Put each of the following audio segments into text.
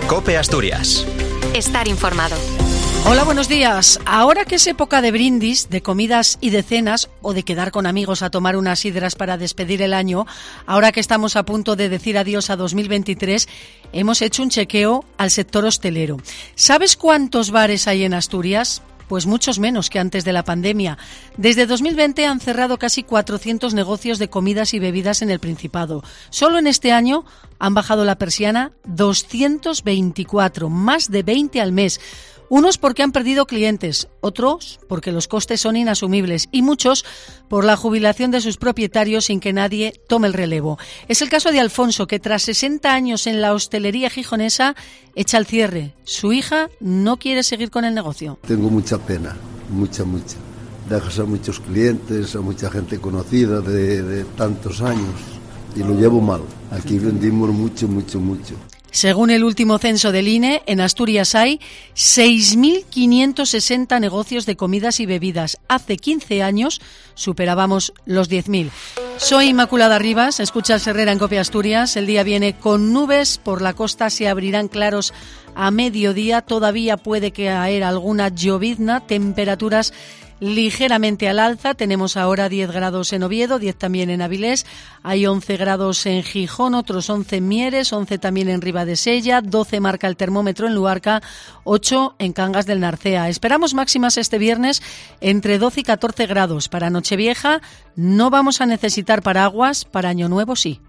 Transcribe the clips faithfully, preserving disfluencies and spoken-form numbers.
COPE Asturias. Estar informado. Hola, buenos días. Ahora que es época de brindis, de comidas y de cenas, o de quedar con amigos a tomar unas sidras para despedir el año, ahora que estamos a punto de decir adiós a dos mil veintitrés, hemos hecho un chequeo al sector hostelero. ¿Sabes cuántos bares hay en Asturias? Pues muchos menos que antes de la pandemia. Desde dos mil veinte han cerrado casi cuatrocientos negocios de comidas y bebidas en el Principado. Solo en este año han bajado la persiana doscientos veinticuatro, más de veinte al mes. Unos porque han perdido clientes, otros porque los costes son inasumibles y muchos por la jubilación de sus propietarios sin que nadie tome el relevo. Es el caso de Alfonso, que tras sesenta años en la hostelería gijonesa echa el cierre. Su hija no quiere seguir con el negocio. Tengo mucha pena, mucha, mucha. Dejas a muchos clientes, a mucha gente conocida de, de tantos años y lo llevo mal. Aquí vendimos mucho, mucho, mucho. Según el último censo del I N E, en Asturias hay seis mil quinientos sesenta negocios de comidas y bebidas. Hace quince años superábamos los diez mil. Soy Inmaculada Rivas, escuchas Herrera en COPE Asturias. El día viene con nubes, por la costa se abrirán claros a mediodía. Todavía puede caer alguna llovizna, temperaturas ligeramente al alza. Tenemos ahora diez grados en Oviedo, diez también en Avilés, hay once grados en Gijón, otros once en Mieres, once también en Ribadesella, doce marca el termómetro en Luarca, ocho en Cangas del Narcea. Esperamos máximas este viernes entre doce y catorce grados. Para Nochevieja no vamos a necesitar paraguas, para Año Nuevo sí.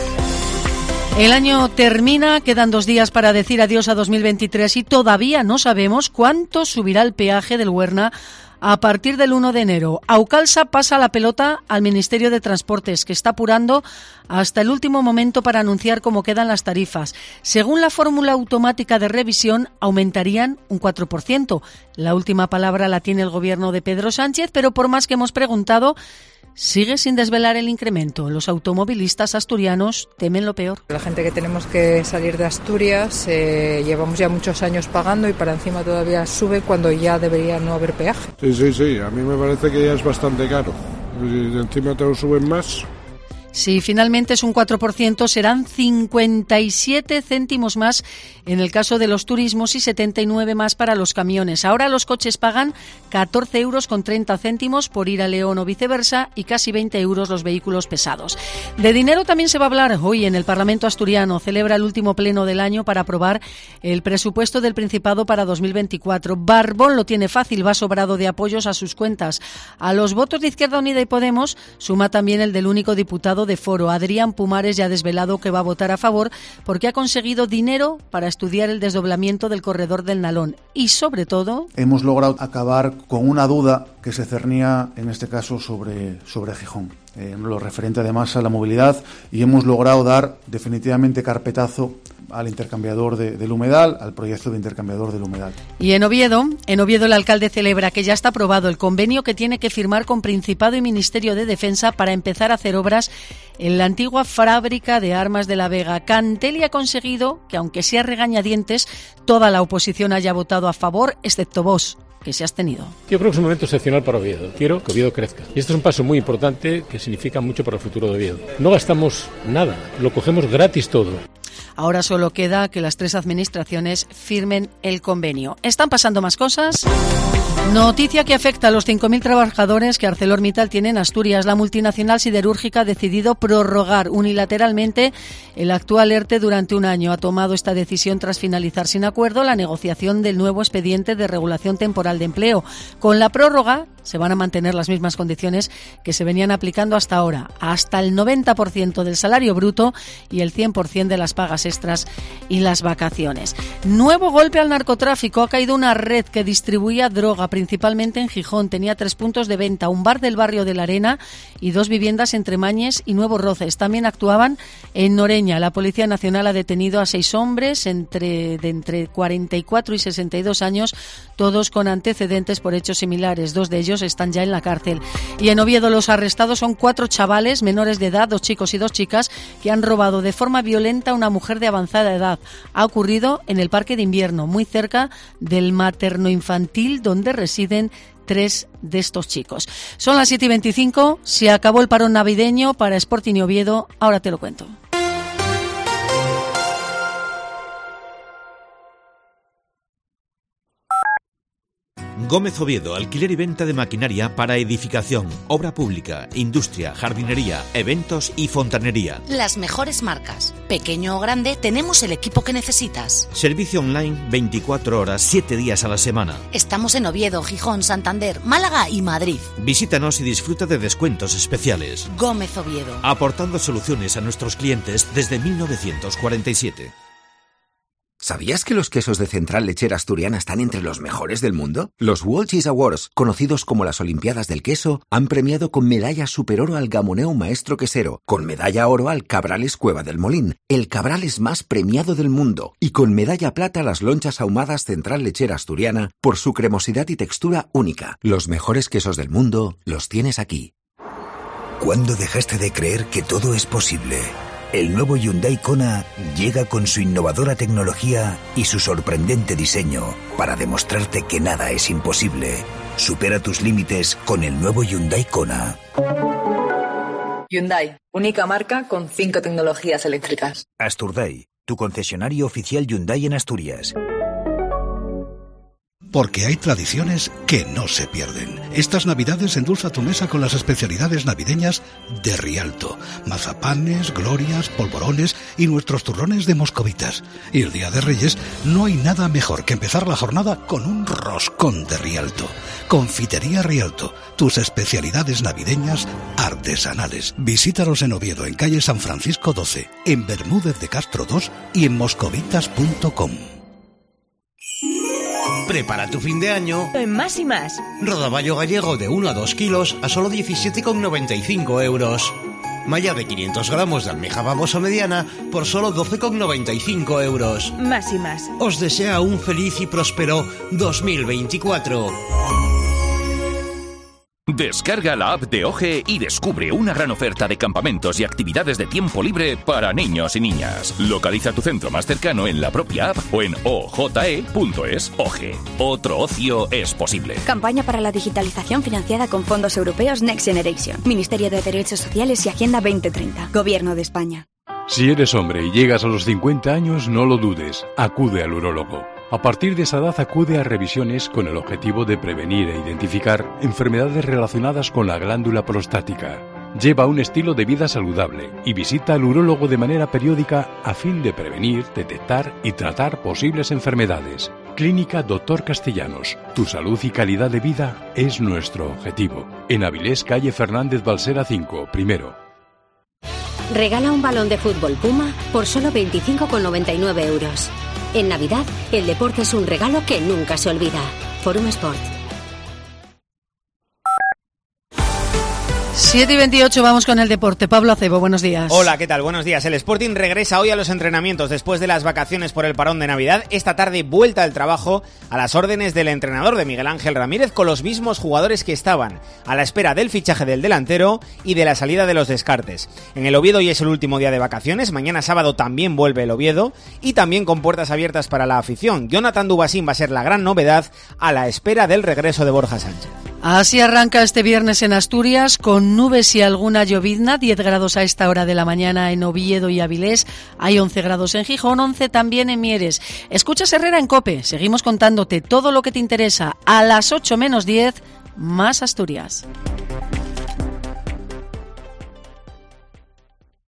El año termina, quedan dos días para decir adiós a dos mil veintitrés y todavía no sabemos cuánto subirá el peaje del Huerna a partir del uno de enero. Aucalsa pasa la pelota al Ministerio de Transportes, que está apurando hasta el último momento para anunciar cómo quedan las tarifas. Según la fórmula automática de revisión, aumentarían un cuatro por ciento. La última palabra la tiene el gobierno de Pedro Sánchez, pero por más que hemos preguntado, sigue sin desvelar el incremento. Los automovilistas asturianos temen lo peor. La gente que tenemos que salir de Asturias, eh, llevamos ya muchos años pagando y para encima todavía sube cuando ya debería no haber peaje. Sí, sí, sí, a mí me parece que ya es bastante caro. Y encima te lo suben más. Si finalmente es un cuatro por ciento, serán cincuenta y siete céntimos más en el caso de los turismos y setenta y nueve más para los camiones. Ahora los coches pagan catorce euros con treinta céntimos por ir a León o viceversa y casi veinte euros los vehículos pesados. De dinero también se va a hablar hoy en el Parlamento asturiano. Celebra el último pleno del año para aprobar el presupuesto del Principado para dos mil veinticuatro. Barbón lo tiene fácil, va sobrado de apoyos a sus cuentas. A los votos de Izquierda Unida y Podemos suma también el del único diputado de Foro. Adrián Pumares ya ha desvelado que va a votar a favor porque ha conseguido dinero para estudiar el desdoblamiento del corredor del Nalón y, sobre todo, hemos logrado acabar con una duda que se cernía en este caso sobre, sobre Gijón, eh, lo referente además a la movilidad, y hemos logrado dar definitivamente carpetazo al intercambiador de, del humedal, al proyecto de intercambiador del humedal. Y en Oviedo, en Oviedo el alcalde celebra que ya está aprobado el convenio que tiene que firmar con Principado y Ministerio de Defensa para empezar a hacer obras en la antigua fábrica de armas de La Vega. Cantelli ha conseguido que, aunque sea regañadientes, toda la oposición haya votado a favor, excepto vos, que se has tenido. Yo creo que es un momento excepcional para Oviedo. Quiero que Oviedo crezca. Y esto es un paso muy importante que significa mucho para el futuro de Oviedo. No gastamos nada, lo cogemos gratis todo. Ahora solo queda que las tres administraciones firmen el convenio. ¿Están pasando más cosas? Noticia que afecta a los cinco mil trabajadores que ArcelorMittal tiene en Asturias. La multinacional siderúrgica ha decidido prorrogar unilateralmente el actual ERTE durante un año. Ha tomado esta decisión tras finalizar sin acuerdo la negociación del nuevo expediente de regulación temporal de empleo. Con la prórroga se van a mantener las mismas condiciones que se venían aplicando hasta ahora, hasta el noventa por ciento del salario bruto y el cien por ciento de las pagas extras y las vacaciones. Nuevo golpe al narcotráfico. Ha caído una red que distribuía droga principalmente en Gijón. Tenía tres puntos de venta, un bar del barrio de la Arena y dos viviendas entre Mañes y Nuevos Roces. También actuaban en Noreña. La Policía Nacional ha detenido a seis hombres entre, de entre cuarenta y cuatro y sesenta y dos años, todos con antecedentes por hechos similares. Dos de ellos están ya en la cárcel. Y en Oviedo los arrestados son cuatro chavales menores de edad, dos chicos y dos chicas, que han robado de forma violenta a una mujer de avanzada edad. Ha ocurrido en el Parque de Invierno, muy cerca del materno-infantil donde residen tres de estos chicos. Son las siete y veinticinco, se acabó el parón navideño para Sporting y Oviedo, ahora te lo cuento. Gómez Oviedo, alquiler y venta de maquinaria para edificación, obra pública, industria, jardinería, eventos y fontanería. Las mejores marcas. Pequeño o grande, tenemos el equipo que necesitas. Servicio online veinticuatro horas, siete días a la semana. Estamos en Oviedo, Gijón, Santander, Málaga y Madrid. Visítanos y disfruta de descuentos especiales. Gómez Oviedo. Aportando soluciones a nuestros clientes desde mil novecientos cuarenta y siete. ¿Sabías que los quesos de Central Lechera Asturiana están entre los mejores del mundo? Los World Cheese Awards, conocidos como las Olimpiadas del Queso, han premiado con medalla superoro al Gamoneu Maestro Quesero, con medalla oro al Cabrales Cueva del Molín, el Cabrales más premiado del mundo, y con medalla plata a las lonchas ahumadas Central Lechera Asturiana por su cremosidad y textura única. Los mejores quesos del mundo los tienes aquí. ¿Cuándo dejaste de creer que todo es posible? El nuevo Hyundai Kona llega con su innovadora tecnología y su sorprendente diseño para demostrarte que nada es imposible. Supera tus límites con el nuevo Hyundai Kona. Hyundai, única marca con cinco tecnologías eléctricas. Asturday, tu concesionario oficial Hyundai en Asturias. Porque hay tradiciones que no se pierden. Estas navidades endulza tu mesa con las especialidades navideñas de Rialto. Mazapanes, glorias, polvorones y nuestros turrones de moscovitas. Y el Día de Reyes no hay nada mejor que empezar la jornada con un roscón de Rialto. Confitería Rialto, tus especialidades navideñas artesanales. Visítanos en Oviedo, en calle San Francisco doce, en Bermúdez de Castro dos y en moscovitas punto com. Prepara tu fin de año en Más y Más. Rodaballo gallego de uno a dos kilos a solo diecisiete con noventa y cinco euros. Malla de quinientos gramos de almeja babosa mediana por solo doce con noventa y cinco euros. Más y Más. Os desea un feliz y próspero dos mil veinticuatro. Descarga la app de O G E y descubre una gran oferta de campamentos y actividades de tiempo libre para niños y niñas. Localiza tu centro más cercano en la propia app o en o j e punto es. O G E. Otro ocio es posible. Campaña para la digitalización financiada con fondos europeos Next Generation. Ministerio de Derechos Sociales y Agenda veinte treinta. Gobierno de España. Si eres hombre y llegas a los cincuenta años, no lo dudes. Acude al urólogo. A partir de esa edad acude a revisiones con el objetivo de prevenir e identificar enfermedades relacionadas con la glándula prostática. Lleva un estilo de vida saludable y visita al urólogo de manera periódica a fin de prevenir, detectar y tratar posibles enfermedades. Clínica Doctor Castellanos. Tu salud y calidad de vida es nuestro objetivo. En Avilés, calle Fernández Balsera cinco, primero. Regala un balón de fútbol Puma por solo veinticinco con noventa y nueve euros. En Navidad, el deporte es un regalo que nunca se olvida. Forum Sport. siete y veintiocho, vamos con el deporte. Pablo Acebo, buenos días. Hola, ¿qué tal? Buenos días. El Sporting regresa hoy a los entrenamientos después de las vacaciones por el parón de Navidad. Esta tarde vuelta al trabajo a las órdenes del entrenador de Miguel Ángel Ramírez con los mismos jugadores que estaban a la espera del fichaje del delantero y de la salida de los descartes. En el Oviedo hoy es el último día de vacaciones. Mañana sábado también vuelve el Oviedo y también con puertas abiertas para la afición. Jonathan Dubasín va a ser la gran novedad a la espera del regreso de Borja Sánchez. Así arranca este viernes en Asturias, con nubes y alguna llovizna, diez grados a esta hora de la mañana en Oviedo y Avilés, hay once grados en Gijón, once también en Mieres. Escuchas Herrera en COPE, seguimos contándote todo lo que te interesa a las ocho menos diez, Más Asturias.